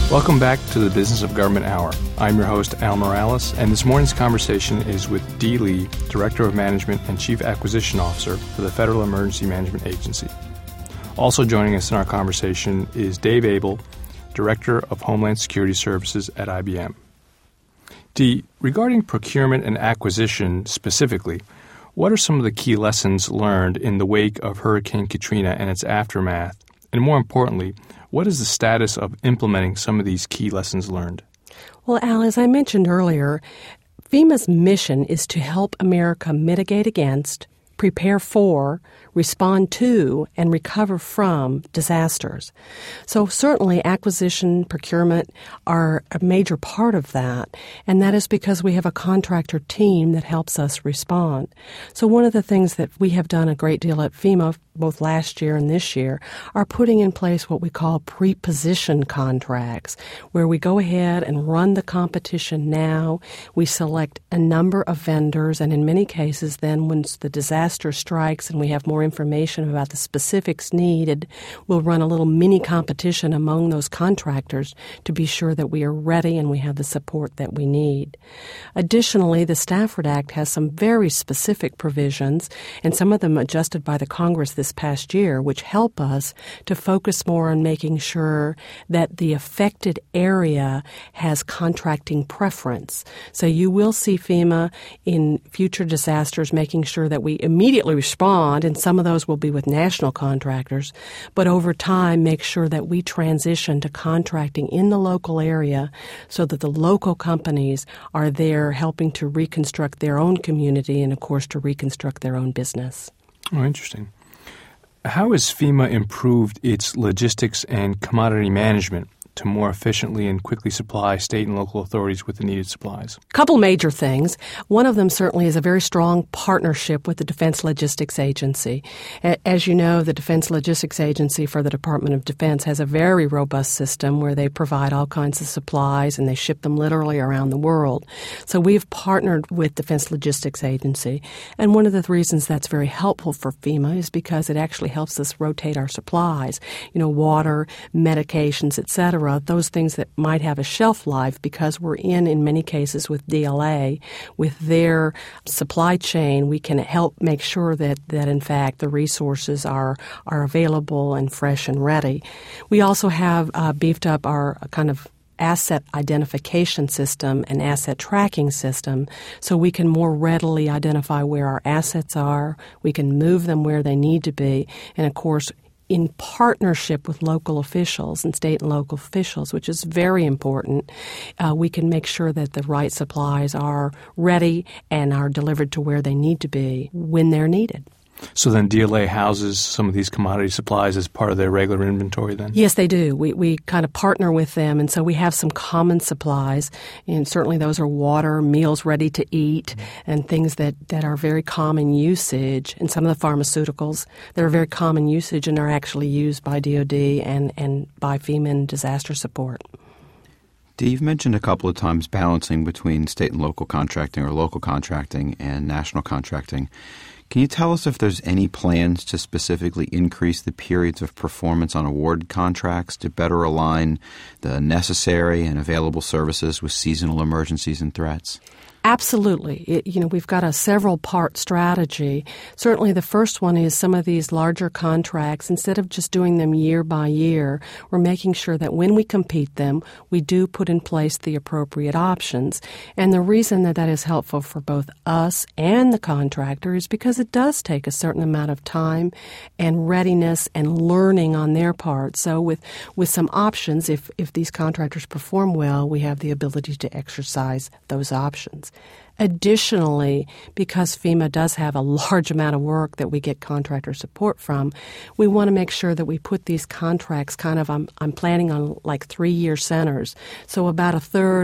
Welcome back to the Business of Government Hour. I'm your host, Al Morales, and this morning's conversation is with Dee Lee, Director of Management and Chief Acquisition Officer for the Federal Emergency Management Agency. Also joining us in our conversation is Dave Abel, Director of Homeland Security Services at IBM. Dee, regarding procurement and acquisition specifically, what are some of the key lessons learned in the wake of Hurricane Katrina and its aftermath? And more importantly, what is the status of implementing some of these key lessons learned? Well, Al, as I mentioned earlier, FEMA's mission is to help America mitigate against, prepare for, respond to, and recover from disasters. So certainly acquisition, procurement are a major part of that, and that is because we have a contractor team that helps us respond. So one of the things that we have done a great deal at FEMA, both last year and this year, are putting in place what we call pre-position contracts, where we go ahead and run the competition now. We select a number of vendors, and in many cases then once the disaster strikes and we have more information about the specifics needed, we'll run a little mini competition among those contractors to be sure that we are ready and we have the support that we need. Additionally, the Stafford Act has some very specific provisions, and some of them adjusted by the Congress this past year, which help us to focus more on making sure that the affected area has contracting preference. So you will see FEMA in future disasters making sure that we immediately respond, and some of those will be with national contractors, but over time make sure that we transition to contracting in the local area so that the local companies are there helping to reconstruct their own community and, of course, to reconstruct their own business. Oh, interesting. How has FEMA improved its logistics and commodity management to more efficiently and quickly supply state and local authorities with the needed supplies? A couple major things. One of them certainly is a very strong partnership with the Defense Logistics Agency. As you know, the Defense Logistics Agency for the Department of Defense has a very robust system where they provide all kinds of supplies and they ship them literally around the world. So we've partnered with Defense Logistics Agency, and one of the reasons that's very helpful for FEMA is because it actually helps us rotate our supplies, water, medications, etc., those things that might have a shelf life, because we're in many cases with DLA, with their supply chain, we can help make sure that in fact the resources are available and fresh and ready. We also have beefed up our kind of asset identification system and asset tracking system so we can more readily identify where our assets are, we can move them where they need to be, and of course in partnership with local officials and state and local officials, which is very important, we can make sure that the right supplies are ready and are delivered to where they need to be when they're needed. So then DLA houses some of these commodity supplies as part of their regular inventory then? Yes, they do. We kind of partner with them, and so we have some common supplies, and certainly those are water, meals ready to eat, and things that are very common usage, and some of the pharmaceuticals that are very common usage and are actually used by DOD and by FEMA in disaster support. Dee, you've mentioned a couple of times balancing between state and local contracting or local contracting and national contracting. Can you tell us if there's any plans to specifically increase the periods of performance on award contracts to better align the necessary and available services with seasonal emergencies and threats? Absolutely. We've got a several-part strategy. Certainly the first one is some of these larger contracts, instead of just doing them year by year, we're making sure that when we compete them, we do put in place the appropriate options. And the reason that is helpful for both us and the contractor is because it does take a certain amount of time and readiness and learning on their part. So with some options, if these contractors perform well, we have the ability to exercise those options. Additionally, because FEMA does have a large amount of work that we get contractor support from, we want to make sure that we put these contracts kind of, I'm planning on like 3-year centers. So about a third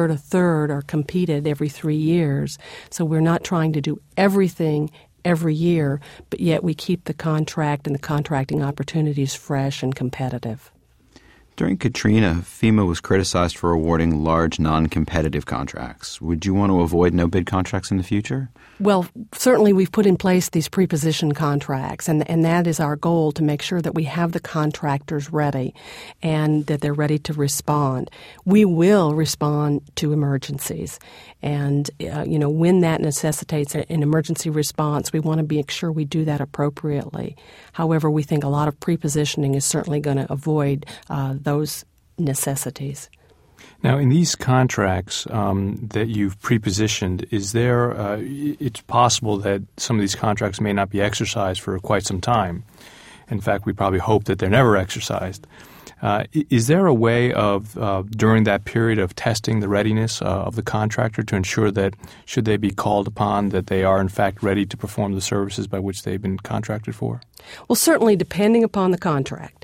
are competed every 3 years. So we're not trying to do everything every year, but yet we keep the contract and the contracting opportunities fresh and competitive. During Katrina, FEMA was criticized for awarding large non-competitive contracts. Would you want to avoid no-bid contracts in the future? Well, certainly we've put in place these pre-positioned contracts, and that is our goal, to make sure that we have the contractors ready and that they're ready to respond. We will respond to emergencies, and when that necessitates an emergency response, we want to make sure we do that appropriately. However, we think a lot of pre-positioning is certainly going to avoid those necessities. Now, in these contracts that you've pre-positioned, is there? It's possible that some of these contracts may not be exercised for quite some time. In fact, we probably hope that they're never exercised. Is there a way of, during that period of testing the readiness of the contractor to ensure that, should they be called upon, that they are in fact ready to perform the services by which they've been contracted for? Well, certainly depending upon the contract.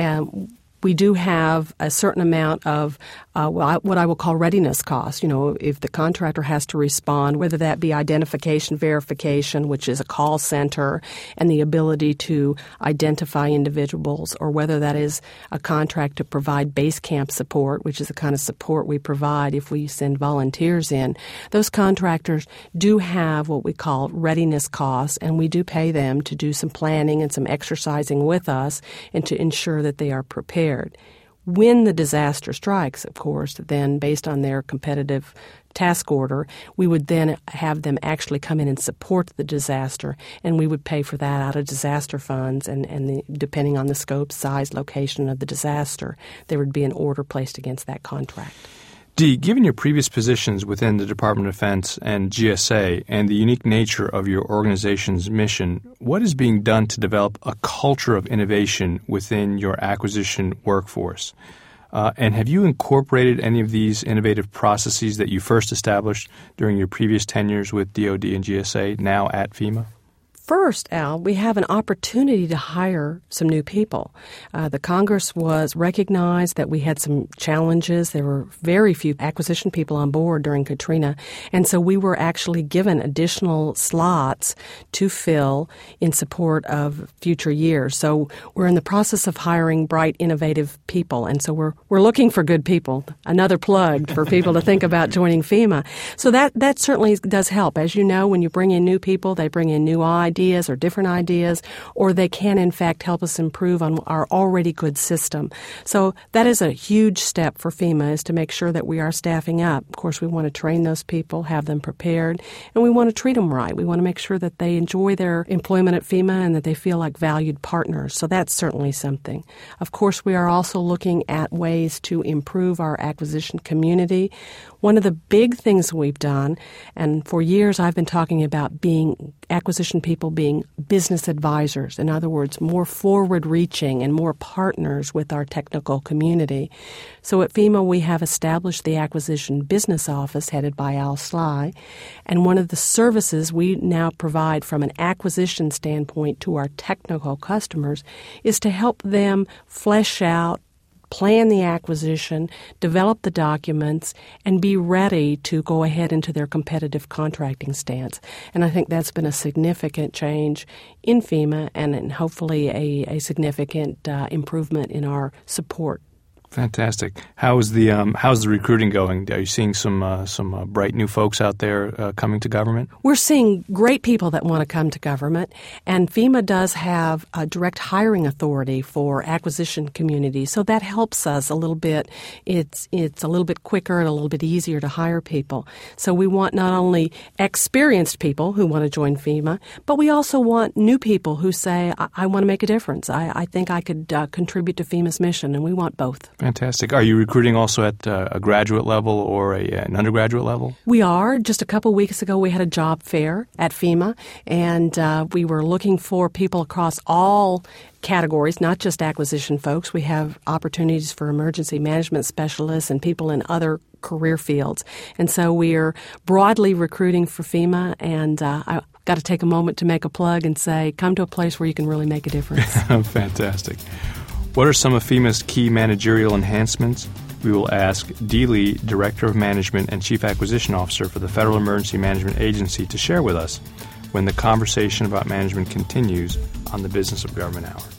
We do have a certain amount of what I will call readiness costs. If the contractor has to respond, whether that be identification verification, which is a call center, and the ability to identify individuals, or whether that is a contract to provide base camp support, which is the kind of support we provide if we send volunteers in. Those contractors do have what we call readiness costs, and we do pay them to do some planning and some exercising with us and to ensure that they are prepared. When the disaster strikes, of course, then based on their competitive task order, we would then have them actually come in and support the disaster, and we would pay for that out of disaster funds, and depending on the scope, size, location of the disaster, there would be an order placed against that contract. Dee, given your previous positions within the Department of Defense and GSA and the unique nature of your organization's mission, what is being done to develop a culture of innovation within your acquisition workforce? And have you incorporated any of these innovative processes that you first established during your previous tenures with DoD and GSA, now at FEMA? First, Al, we have an opportunity to hire some new people. The Congress was recognized that we had some challenges. There were very few acquisition people on board during Katrina, and so we were actually given additional slots to fill in support of future years. So we're in the process of hiring bright, innovative people, and so we're looking for good people. Another plug for people to think about joining FEMA. So that certainly does help. As you know, when you bring in new people, they bring in new ideas or different ideas, or they can, in fact, help us improve on our already good system. So that is a huge step for FEMA, is to make sure that we are staffing up. Of course, we want to train those people, have them prepared, and we want to treat them right. We want to make sure that they enjoy their employment at FEMA and that they feel like valued partners. So that's certainly something. Of course, we are also looking at ways to improve our acquisition community. One of the big things we've done, and for years I've been talking about being acquisition people being business advisors. In other words, more forward-reaching and more partners with our technical community. So at FEMA, we have established the Acquisition Business Office headed by Al Sly, and one of the services we now provide from an acquisition standpoint to our technical customers is to help them flesh out, plan the acquisition, develop the documents, and be ready to go ahead into their competitive contracting stance. And I think that's been a significant change in FEMA and hopefully a significant improvement in our support. Fantastic. How's the recruiting going? Are you seeing some bright new folks out there coming to government? We're seeing great people that want to come to government, and FEMA does have a direct hiring authority for acquisition communities, so that helps us a little bit. It's a little bit quicker and a little bit easier to hire people. So we want not only experienced people who want to join FEMA, but we also want new people who say, I want to make a difference. I think I could contribute to FEMA's mission, and we want both. Fantastic. Are you recruiting also at a graduate level or an undergraduate level? We are. Just a couple weeks ago, we had a job fair at FEMA, and we were looking for people across all categories, not just acquisition folks. We have opportunities for emergency management specialists and people in other career fields. And so we are broadly recruiting for FEMA, and I've got to take a moment to make a plug and say, come to a place where you can really make a difference. Fantastic. What are some of FEMA's key managerial enhancements? We will ask Dee Lee, Director of Management and Chief Acquisition Officer for the Federal Emergency Management Agency, to share with us when the conversation about management continues on the Business of Government Hour.